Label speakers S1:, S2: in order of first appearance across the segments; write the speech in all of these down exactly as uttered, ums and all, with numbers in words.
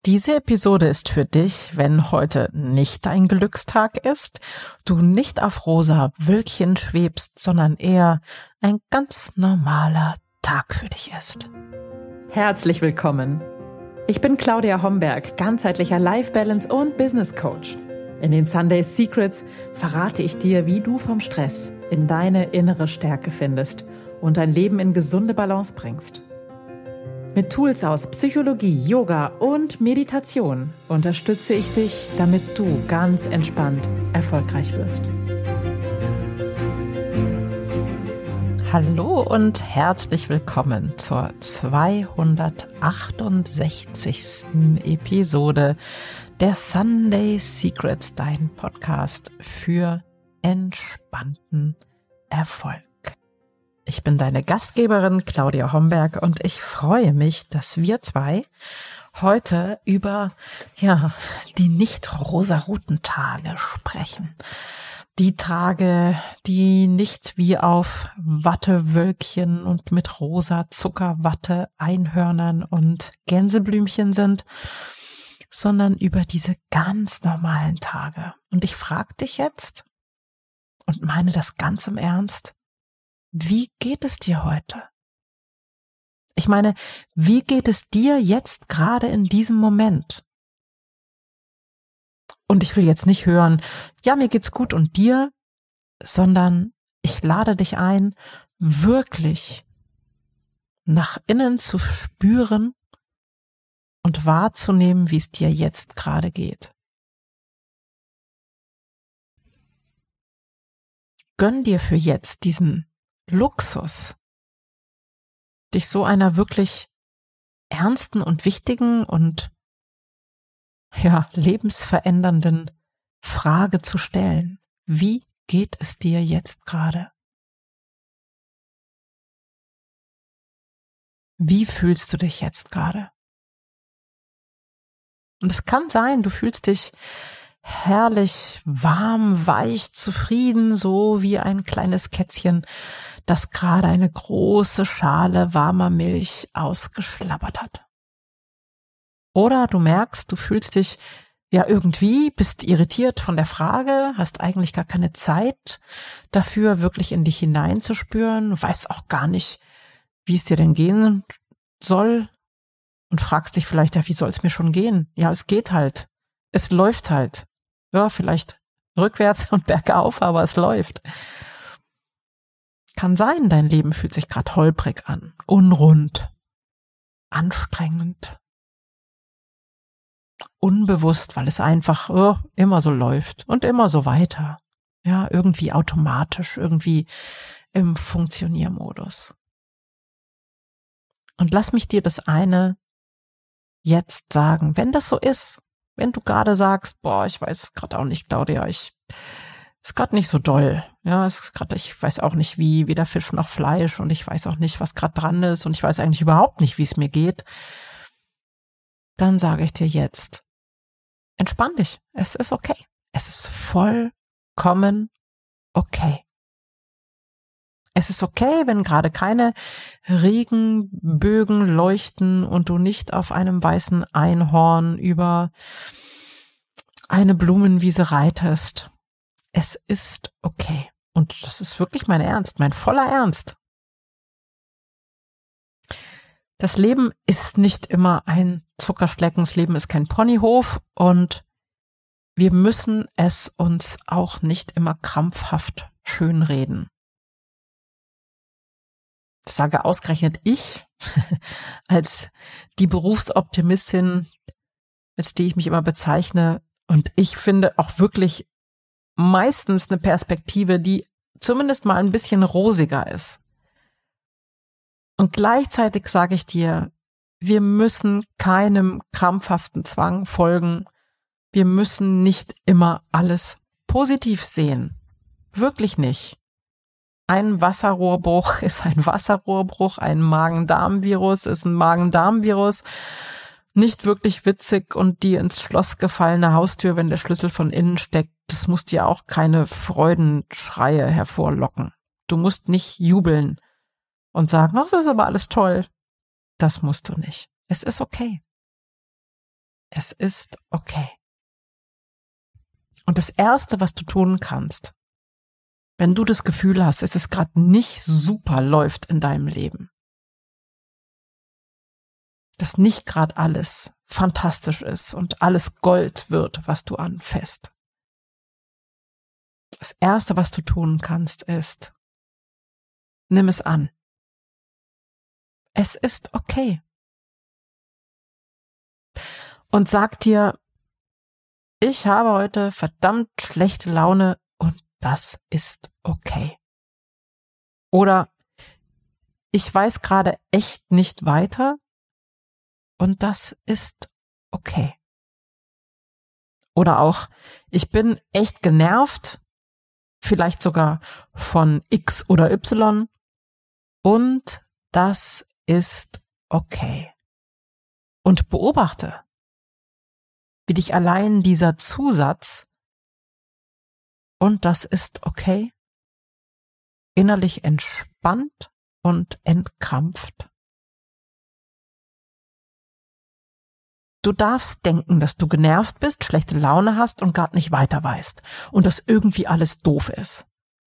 S1: Diese Episode ist für dich, wenn heute nicht dein Glückstag ist, du nicht auf rosa Wölkchen schwebst, sondern eher ein ganz normaler Tag für dich ist. Herzlich willkommen. Ich bin Claudia Homberg, ganzheitlicher Life Balance und Business Coach. In den Sunday Secrets verrate ich dir, wie du vom Stress in deine innere Stärke findest und dein Leben in gesunde Balance bringst. Mit Tools aus Psychologie, Yoga und Meditation unterstütze ich dich, damit du ganz entspannt erfolgreich wirst. Hallo und herzlich willkommen zur zweihundertachtundsechzigsten Episode der Sunday Secrets, dein Podcast für entspannten Erfolg. Ich bin deine Gastgeberin Claudia Homberg und ich freue mich, dass wir zwei heute über ja die nicht rosaroten Tage sprechen. Die Tage, die nicht wie auf Wattewölkchen und mit rosa Zuckerwatte, Einhörnern und Gänseblümchen sind, sondern über diese ganz normalen Tage. Und ich frage dich jetzt und meine das ganz im Ernst: Wie geht es dir heute? Ich meine, wie geht es dir jetzt gerade in diesem Moment? Und ich will jetzt nicht hören, ja, mir geht's gut und dir, sondern ich lade dich ein, wirklich nach innen zu spüren und wahrzunehmen, wie es dir jetzt gerade geht. Gönn dir für jetzt diesen Luxus, dich so einer wirklich ernsten und wichtigen und ja, lebensverändernden Frage zu stellen. Wie geht es dir jetzt gerade? Wie fühlst du dich jetzt gerade? Und es kann sein, du fühlst dich herrlich, warm, weich, zufrieden, so wie ein kleines Kätzchen, das gerade eine große Schale warmer Milch ausgeschlabbert hat. Oder du merkst, du fühlst dich ja irgendwie, bist irritiert von der Frage, hast eigentlich gar keine Zeit dafür, wirklich in dich hineinzuspüren, du weißt auch gar nicht, wie es dir denn gehen soll und fragst dich vielleicht, ja, wie soll es mir schon gehen? Ja, es geht halt, es läuft halt. Ja, vielleicht rückwärts und bergauf, aber es läuft. Kann sein, dein Leben fühlt sich gerade holprig an, unrund, anstrengend, unbewusst, weil es einfach oh, immer so läuft und immer so weiter. Ja, irgendwie automatisch, irgendwie im Funktioniermodus. Und lass mich dir das eine jetzt sagen, wenn das so ist, wenn du gerade sagst, boah, ich weiß gerade auch nicht, Claudia, ich ist gerade nicht so doll. Ja, es ist gerade, ich weiß auch nicht, wie weder Fisch noch Fleisch und ich weiß auch nicht, was gerade dran ist und ich weiß eigentlich überhaupt nicht, wie es mir geht. Dann sage ich dir jetzt: Entspann dich. Es ist okay. Es ist vollkommen okay. Es ist okay, wenn gerade keine Regenbögen leuchten und du nicht auf einem weißen Einhorn über eine Blumenwiese reitest. Es ist okay. Und das ist wirklich mein Ernst, mein voller Ernst. Das Leben ist nicht immer ein Zuckerschlecken, das Leben ist kein Ponyhof und wir müssen es uns auch nicht immer krampfhaft schönreden. Das sage ausgerechnet ich, als die Berufsoptimistin, als die ich mich immer bezeichne. Und ich finde auch wirklich meistens eine Perspektive, die zumindest mal ein bisschen rosiger ist. Und gleichzeitig sage ich dir, wir müssen keinem krampfhaften Zwang folgen. Wir müssen nicht immer alles positiv sehen. Wirklich nicht. Ein Wasserrohrbruch ist ein Wasserrohrbruch, ein Magen-Darm-Virus ist ein Magen-Darm-Virus. Nicht wirklich witzig und die ins Schloss gefallene Haustür, wenn der Schlüssel von innen steckt, das muss dir auch keine Freudenschreie hervorlocken. Du musst nicht jubeln und sagen, ach, das ist aber alles toll. Das musst du nicht. Es ist okay. Es ist okay. Und das Erste, was du tun kannst, wenn du das Gefühl hast, es ist gerade nicht super läuft in deinem Leben, dass nicht gerade alles fantastisch ist und alles Gold wird, was du anfasst. Das Erste, was du tun kannst, ist, nimm es an. Es ist okay. Und sag dir, ich habe heute verdammt schlechte Laune und das ist okay. Oder ich weiß gerade echt nicht weiter und das ist okay. Oder auch, ich bin echt genervt, vielleicht sogar von X oder Y und das ist okay. Und beobachte, wie dich allein dieser Zusatz und das ist okay innerlich entspannt und entkrampft. Du darfst denken, dass du genervt bist, schlechte Laune hast und gerade nicht weiter weißt und dass irgendwie alles doof ist.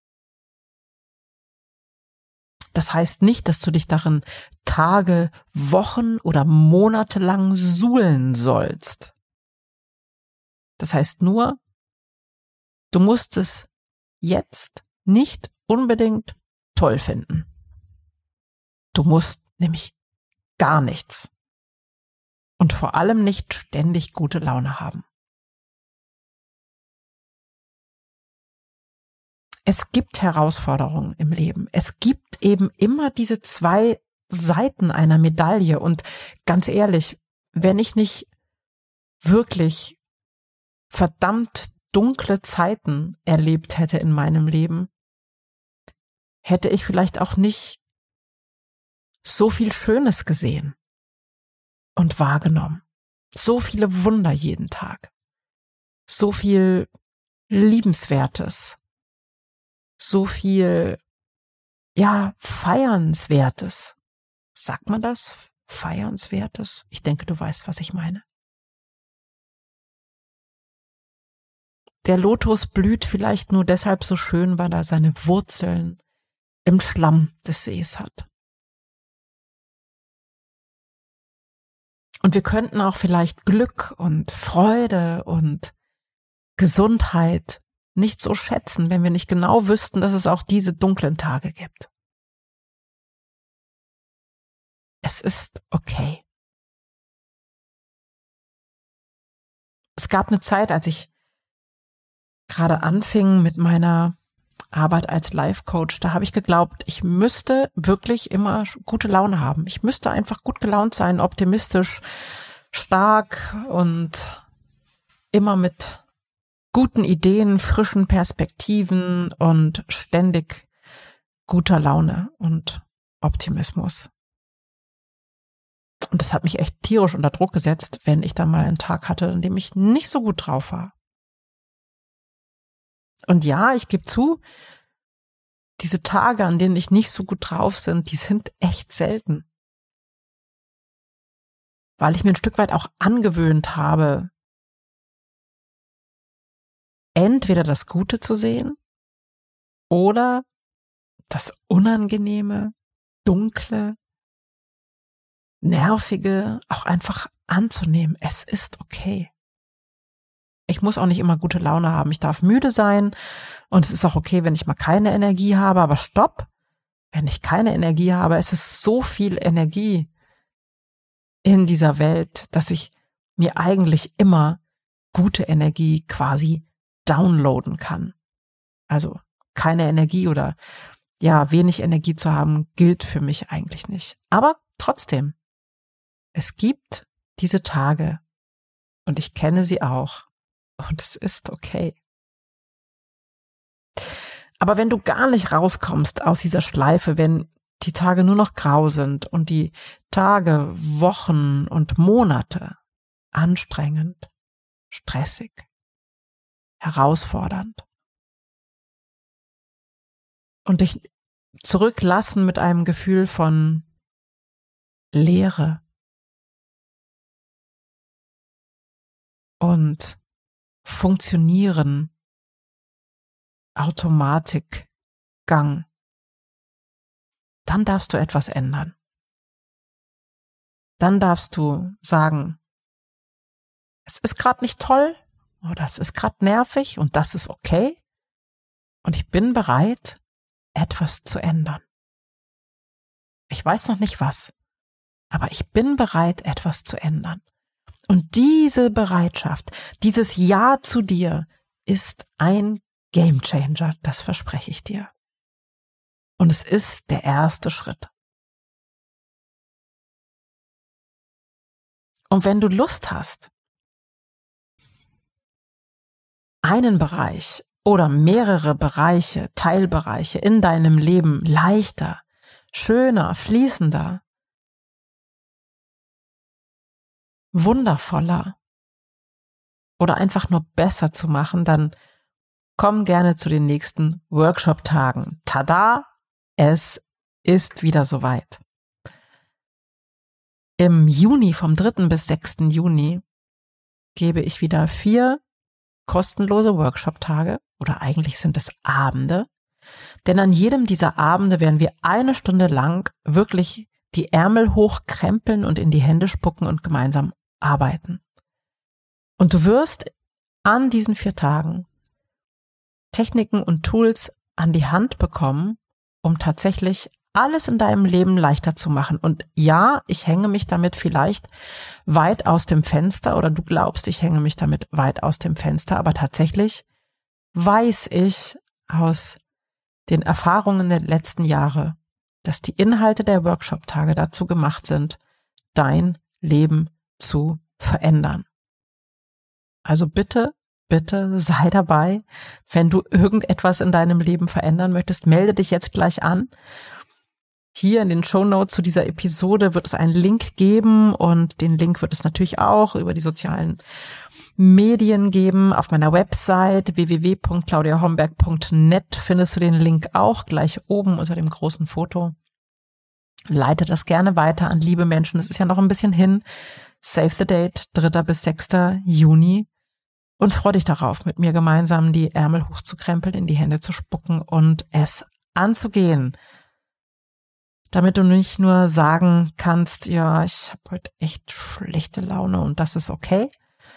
S1: Das heißt nicht, dass du dich darin Tage, Wochen oder Monate lang suhlen sollst. Das heißt nur, du musst es jetzt nicht unbedingt toll finden. Du musst nämlich gar nichts. Und vor allem nicht ständig gute Laune haben. Es gibt Herausforderungen im Leben. Es gibt eben immer diese zwei Seiten einer Medaille. Und ganz ehrlich, wenn ich nicht wirklich verdammt dunkle Zeiten erlebt hätte in meinem Leben, hätte ich vielleicht auch nicht so viel Schönes gesehen und wahrgenommen. So viele Wunder jeden Tag. So viel Liebenswertes. So viel, ja, Feiernswertes. Sagt man das? Feiernswertes? Ich denke, du weißt, was ich meine. Der Lotus blüht vielleicht nur deshalb so schön, weil er seine Wurzeln im Schlamm des Sees hat. Und wir könnten auch vielleicht Glück und Freude und Gesundheit nicht so schätzen, wenn wir nicht genau wüssten, dass es auch diese dunklen Tage gibt. Es ist okay. Es gab eine Zeit, als ich gerade anfing mit meiner Arbeit als Life-Coach, da habe ich geglaubt, ich müsste wirklich immer gute Laune haben. Ich müsste einfach gut gelaunt sein, optimistisch, stark und immer mit guten Ideen, frischen Perspektiven und ständig guter Laune und Optimismus. Und das hat mich echt tierisch unter Druck gesetzt, wenn ich dann mal einen Tag hatte, an dem ich nicht so gut drauf war. Und ja, ich gebe zu, diese Tage, an denen ich nicht so gut drauf bin, die sind echt selten. Weil ich mir ein Stück weit auch angewöhnt habe, entweder das Gute zu sehen oder das Unangenehme, Dunkle, Nervige auch einfach anzunehmen. Es ist okay. Ich muss auch nicht immer gute Laune haben. Ich darf müde sein und es ist auch okay, wenn ich mal keine Energie habe. Aber stopp, wenn ich keine Energie habe, es ist so viel Energie in dieser Welt, dass ich mir eigentlich immer gute Energie quasi downloaden kann. Also keine Energie oder ja, wenig Energie zu haben, gilt für mich eigentlich nicht. Aber trotzdem, es gibt diese Tage und ich kenne sie auch. Und es ist okay. Aber wenn du gar nicht rauskommst aus dieser Schleife, wenn die Tage nur noch grau sind und die Tage, Wochen und Monate anstrengend, stressig, herausfordernd und dich zurücklassen mit einem Gefühl von Leere, und funktionieren, Automatikgang, dann darfst du etwas ändern. Dann darfst du sagen, es ist gerade nicht toll oder es ist gerade nervig und das ist okay und ich bin bereit, etwas zu ändern. Ich weiß noch nicht was, aber ich bin bereit, etwas zu ändern. Und diese Bereitschaft, dieses Ja zu dir ist ein Gamechanger, das verspreche ich dir. Und es ist der erste Schritt. Und wenn du Lust hast, einen Bereich oder mehrere Bereiche, Teilbereiche in deinem Leben leichter, schöner, fließender, wundervoller oder einfach nur besser zu machen, dann komm gerne zu den nächsten Workshop-Tagen. Tada! Es ist wieder soweit. Im Juni, vom dritten bis sechsten Juni, gebe ich wieder vier kostenlose Workshop-Tage, oder eigentlich sind es Abende, denn an jedem dieser Abende werden wir eine Stunde lang wirklich die Ärmel hochkrempeln und in die Hände spucken und gemeinsam arbeiten. Und du wirst an diesen vier Tagen Techniken und Tools an die Hand bekommen, um tatsächlich alles in deinem Leben leichter zu machen. Und ja, ich hänge mich damit vielleicht weit aus dem Fenster oder du glaubst, ich hänge mich damit weit aus dem Fenster, aber tatsächlich weiß ich aus den Erfahrungen der letzten Jahre, dass die Inhalte der Workshop-Tage dazu gemacht sind, dein Leben zu verändern. Also bitte, bitte sei dabei. Wenn du irgendetwas in deinem Leben verändern möchtest, melde dich jetzt gleich an. Hier in den Shownotes zu dieser Episode wird es einen Link geben und den Link wird es natürlich auch über die sozialen Medien geben. Auf meiner Website w w w punkt claudia homberg punkt net findest du den Link auch gleich oben unter dem großen Foto. Leite das gerne weiter an liebe Menschen. Es ist ja noch ein bisschen hin. Save the date, dritter bis sechster Juni. Und freu dich darauf, mit mir gemeinsam die Ärmel hochzukrempeln, in die Hände zu spucken und es anzugehen. Damit du nicht nur sagen kannst, ja, ich habe heute echt schlechte Laune und das ist okay,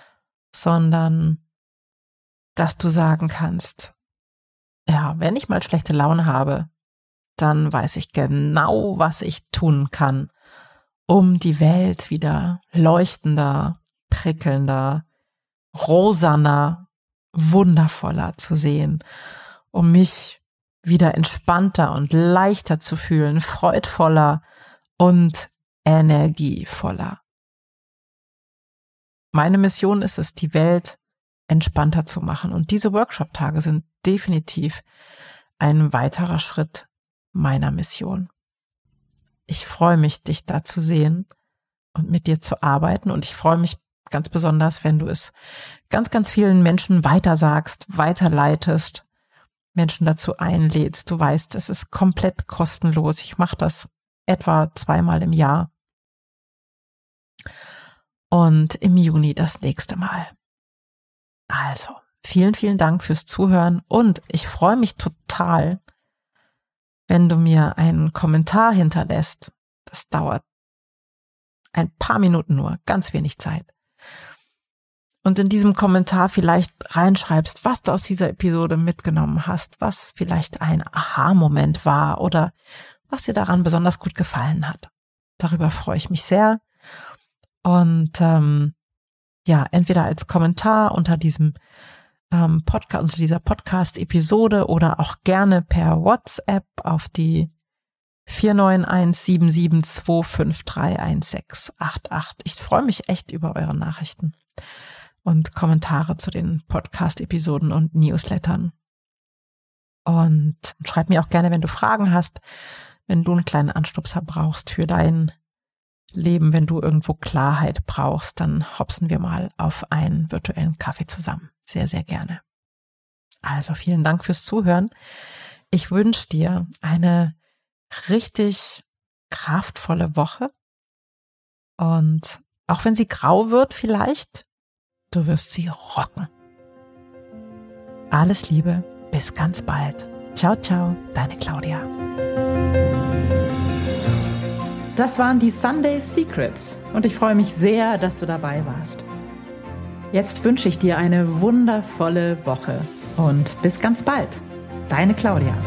S1: sondern dass du sagen kannst, ja, wenn ich mal schlechte Laune habe, dann weiß ich genau, was ich tun kann, um die Welt wieder leuchtender, prickelnder, rosaner, wundervoller zu sehen, um mich wieder entspannter und leichter zu fühlen, freudvoller und energievoller. Meine Mission ist es, die Welt entspannter zu machen. Und diese Workshop-Tage sind definitiv ein weiterer Schritt meiner Mission. Ich freue mich, dich da zu sehen und mit dir zu arbeiten. Und ich freue mich ganz besonders, wenn du es ganz, ganz vielen Menschen weitersagst, weiterleitest, Menschen dazu einlädst. Du weißt, es ist komplett kostenlos. Ich mache das etwa zweimal im Jahr. Und im Juni das nächste Mal. Also, vielen, vielen Dank fürs Zuhören und ich freue mich total, wenn du mir einen Kommentar hinterlässt. Das dauert ein paar Minuten nur, ganz wenig Zeit. Und in diesem Kommentar vielleicht reinschreibst, was du aus dieser Episode mitgenommen hast, was vielleicht ein Aha-Moment war oder was dir daran besonders gut gefallen hat. Darüber freue ich mich sehr. Und ähm, ja, entweder als Kommentar unter diesem ähm, Podcast, unter dieser Podcast-Episode oder auch gerne per WhatsApp auf die vier neun eins sieben sieben zwei fünf drei eins sechs acht acht. Ich freue mich echt über eure Nachrichten und Kommentare zu den Podcast-Episoden und Newslettern. Und schreib mir auch gerne, wenn du Fragen hast, wenn du einen kleinen Anstupser brauchst für dein Leben, wenn du irgendwo Klarheit brauchst, dann hopsen wir mal auf einen virtuellen Kaffee zusammen. Sehr, sehr gerne. Also vielen Dank fürs Zuhören. Ich wünsche dir eine richtig kraftvolle Woche und auch wenn sie grau wird vielleicht, Du wirst sie rocken. Alles Liebe, bis ganz bald. Ciao, ciao, deine Claudia. Das waren die Sunday Secrets und ich freue mich sehr, dass du dabei warst. Jetzt wünsche ich dir eine wundervolle Woche und bis ganz bald. Deine Claudia.